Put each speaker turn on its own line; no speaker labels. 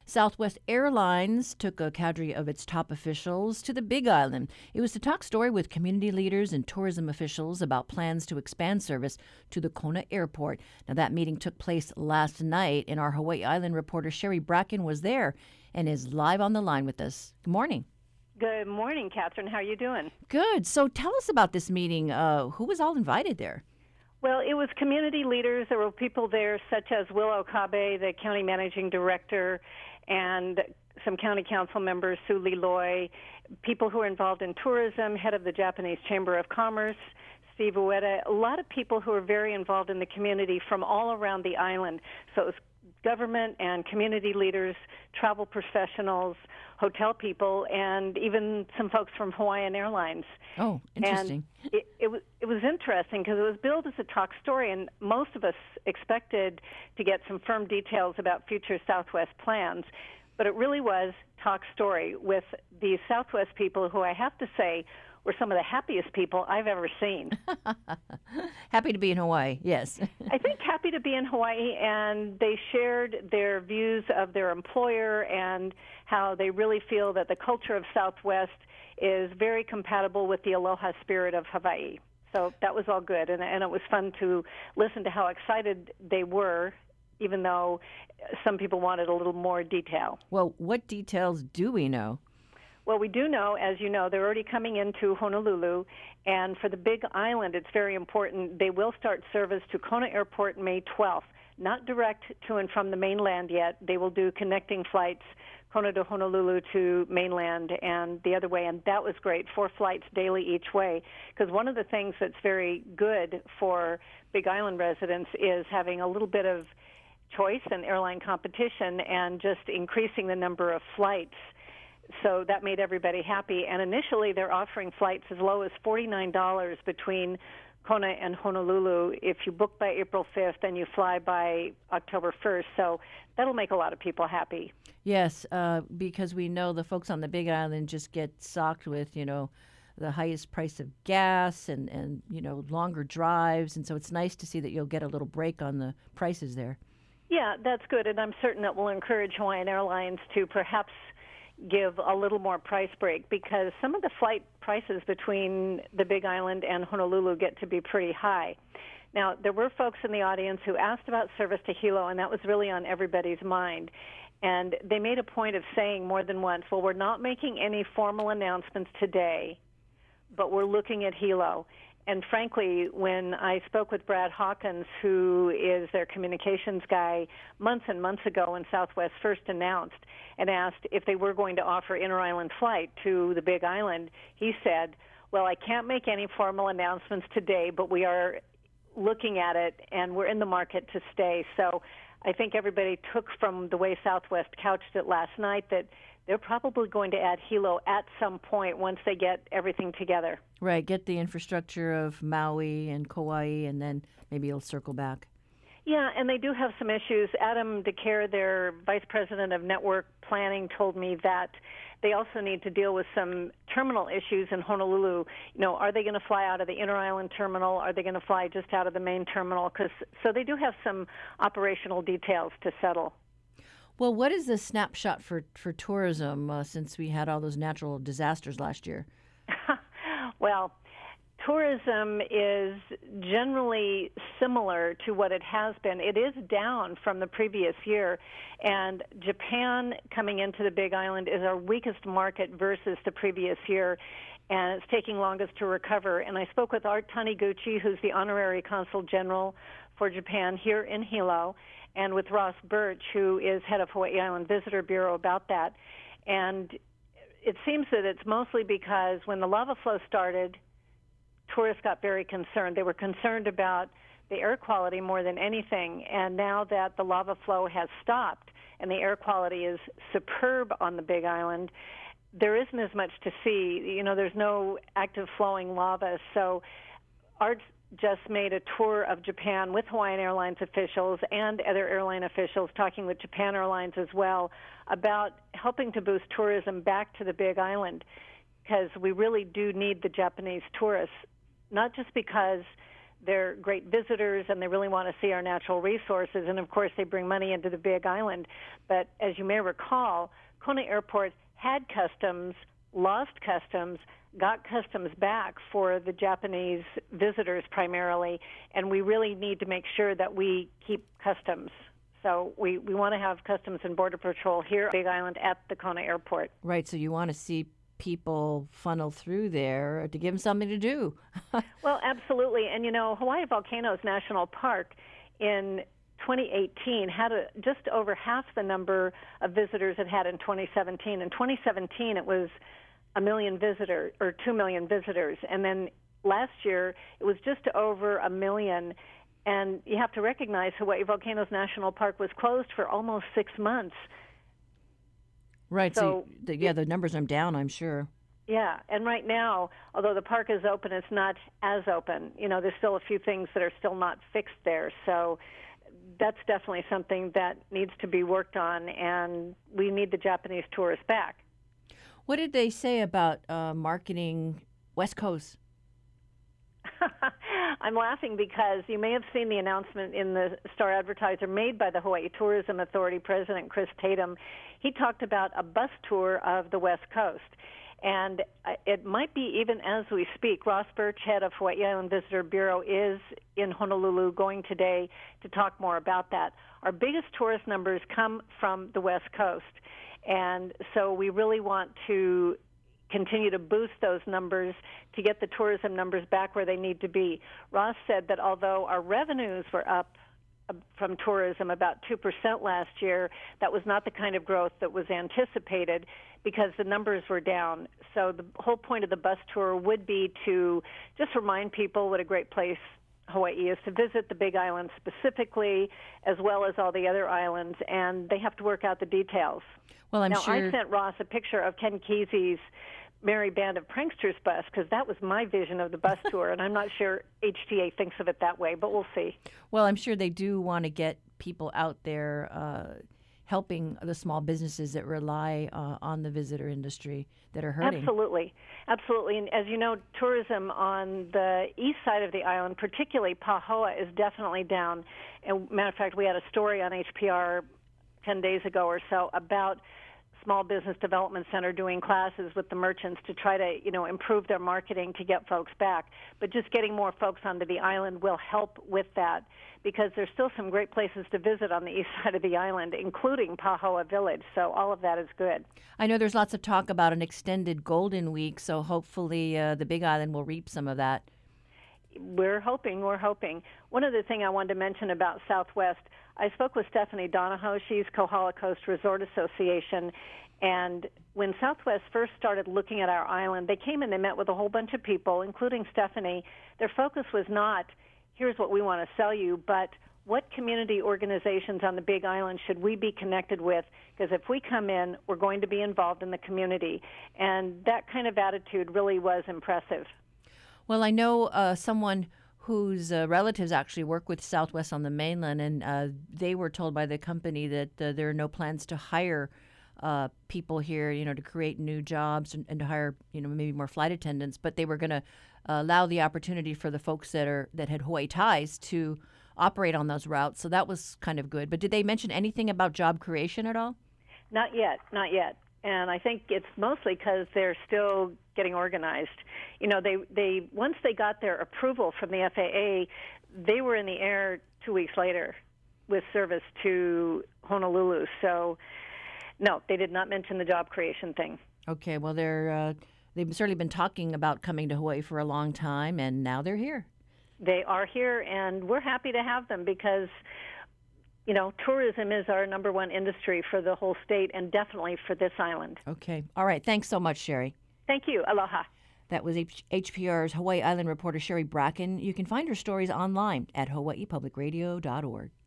Southwest Airlines took a cadre of its top officials to the Big Island. It was to talk story with community leaders and tourism officials about plans to expand service to the Kona Airport. Now, that meeting took place last night, and our Hawaii Island reporter Sherry Bracken was there and is live on the line with us. Good morning.
Good morning, Catherine. How are you doing?
Good. So tell us about this meeting. Who was all invited there?
Well, it was community leaders. There were people there such as Will Okabe, the county managing director, and some county council members, Sue Lee Loy, people who are involved in tourism, head of the Japanese Chamber of Commerce, Steve Ueda, a lot of people who are very involved in the community from all around the island. So it was government and community leaders, travel professionals, hotel people, and even some folks from Hawaiian Airlines.
Oh, interesting.
And it was interesting because it was billed as a talk story, and most of us expected to get some firm details about future Southwest plans, but it really was talk story with these Southwest people who I have to say were some of the happiest people I've ever seen.
Happy to be in Hawaii, yes.
I think happy to be in Hawaii, and they shared their views of their employer and how they really feel that the culture of Southwest is very compatible with the aloha spirit of Hawaii. So that was all good, and it was fun to listen to how excited they were, even though some people wanted a little more detail.
Well, what details do we know?
Well, we do know, as you know, they're already coming into Honolulu, and for the Big Island, it's very important. They will start service to Kona Airport May 12th. Not direct to and from the mainland yet. They will do connecting flights, Kona to Honolulu to mainland and the other way, and that was great, 4 flights daily each way, because one of the things that's very good for Big Island residents is having a little bit of choice and airline competition and just increasing the number of flights. So that made everybody happy. And initially, they're offering flights as low as $49 between Kona and Honolulu if you book by April 5th and you fly by October 1st. So that'll make a lot of people happy.
Yes, because we know the folks on the Big Island just get socked with, the highest price of gas and longer drives. And so it's nice to see that you'll get a little break on the prices there.
Yeah, that's good. And I'm certain that will encourage Hawaiian Airlines to perhaps give a little more price break, because some of the flight prices between the Big Island and Honolulu get to be pretty high. Now, there were folks in the audience who asked about service to Hilo, and that was really on everybody's mind. And they made a point of saying more than once, well, we're not making any formal announcements today, but we're looking at Hilo. And frankly, when I spoke with Brad Hawkins, who is their communications guy, months and months ago when Southwest first announced and asked if they were going to offer inter-island flight to the Big Island, he said, well, I can't make any formal announcements today, but we are looking at it, and we're in the market to stay. So I think everybody took from the way Southwest couched it last night that they're probably going to add Hilo at some point once they get everything together.
Right, get the infrastructure of Maui and Kauai, and then maybe it'll circle back.
Yeah, and they do have some issues. Adam DeCare, their vice president of network planning, told me that they also need to deal with some terminal issues in Honolulu. Are they going to fly out of the inter-island terminal? Are they going to fly just out of the main terminal? So they do have some operational details to settle.
Well, what is the snapshot for tourism since we had all those natural disasters last year?
Well, tourism is generally similar to what it has been. It is down from the previous year, and Japan coming into the Big Island is our weakest market versus the previous year, and it's taking longest to recover. And I spoke with Art Taniguchi, who's the honorary consul general for Japan here in Hilo, and with Ross Birch, who is head of Hawaii Island Visitor Bureau, about that. And it seems that it's mostly because when the lava flow started, tourists got very concerned. They were concerned about the air quality more than anything. And now that the lava flow has stopped and the air quality is superb on the Big Island, there isn't as much to see. There's no active flowing lava. So Art just made a tour of Japan with Hawaiian Airlines officials and other airline officials, talking with Japan Airlines as well, about helping to boost tourism back to the Big Island, because we really do need the Japanese tourists, not just because they're great visitors and they really want to see our natural resources. And of course, they bring money into the Big Island. But as you may recall, Kona Airport had customs, lost customs, got customs back for the Japanese visitors primarily, and we really need to make sure that we keep customs. So we want to have Customs and Border Patrol here on Big Island at the Kona Airport.
Right, so you want to see people funnel through there to give them something to do.
Well, absolutely. And, Hawaii Volcanoes National Park in 2018 had just over half the number of visitors it had in 2017. In 2017, it was 1 million visitors or 2 million visitors. And then last year, it was just over 1 million. And you have to recognize Hawaii Volcanoes National Park was closed for almost 6 months.
Right. So the numbers are down, I'm sure.
Yeah. And right now, although the park is open, it's not as open. There's still a few things that are still not fixed there. So that's definitely something that needs to be worked on, and we need the Japanese tourists back.
What did they say about marketing West Coast?
I'm laughing because you may have seen the announcement in the Star Advertiser made by the Hawaii Tourism Authority President Chris Tatum. He talked about a bus tour of the West Coast. And it might be even as we speak. Ross Birch, head of Hawaii Island Visitor Bureau, is in Honolulu going today to talk more about that. Our biggest tourist numbers come from the West Coast. And so we really want to continue to boost those numbers to get the tourism numbers back where they need to be. Ross said that although our revenues were up from tourism about 2% last year, that was not the kind of growth that was anticipated because the numbers were down. So the whole point of the bus tour would be to just remind people what a great place Hawaii is to visit, the Big Island specifically, as well as all the other islands, and they have to work out the details.
Well,
I sent Ross a picture of Ken Kesey's Merry Band of Pranksters bus because that was my vision of the bus tour, and I'm not sure HTA thinks of it that way, but we'll see.
Well, I'm sure they do want to get people out there helping the small businesses that rely on the visitor industry that are hurting.
Absolutely. And as you know, tourism on the east side of the island, particularly Pahoa, is definitely down. And matter of fact, we had a story on HPR 10 days ago or so about Small Business Development Center doing classes with the merchants to try to, improve their marketing to get folks back. But just getting more folks onto the island will help with that because there's still some great places to visit on the east side of the island, including Pahoa Village. So all of that is good.
I know there's lots of talk about an extended Golden Week, so hopefully the Big Island will reap some of that.
We're hoping. One other thing I wanted to mention about Southwest, I spoke with Stephanie Donahoe. She's Kohala Coast Resort Association. And when Southwest first started looking at our island, they came and they met with a whole bunch of people, including Stephanie. Their focus was not, here's what we want to sell you, but what community organizations on the Big Island should we be connected with? Because if we come in, we're going to be involved in the community. And that kind of attitude really was impressive.
Well, I know someone whose relatives actually work with Southwest on the mainland, and they were told by the company that there are no plans to hire people here, to create new jobs and to hire, maybe more flight attendants. But they were going to allow the opportunity for the folks that had Hawaii ties to operate on those routes. So that was kind of good. But did they mention anything about job creation at all?
Not yet. And I think it's mostly because they're still getting organized. They once they got their approval from the FAA, they were in the air 2 weeks later with service to Honolulu. So, no, they did not mention the job creation thing.
Okay, well, they've certainly been talking about coming to Hawaii for a long time, and now they're here.
They are here, and we're happy to have them because tourism is our number one industry for the whole state and definitely for this island.
Okay. All right. Thanks so much, Sherry.
Thank you. Aloha.
That was HPR's Hawaii Island reporter, Sherry Bracken. You can find her stories online at hawaiipublicradio.org.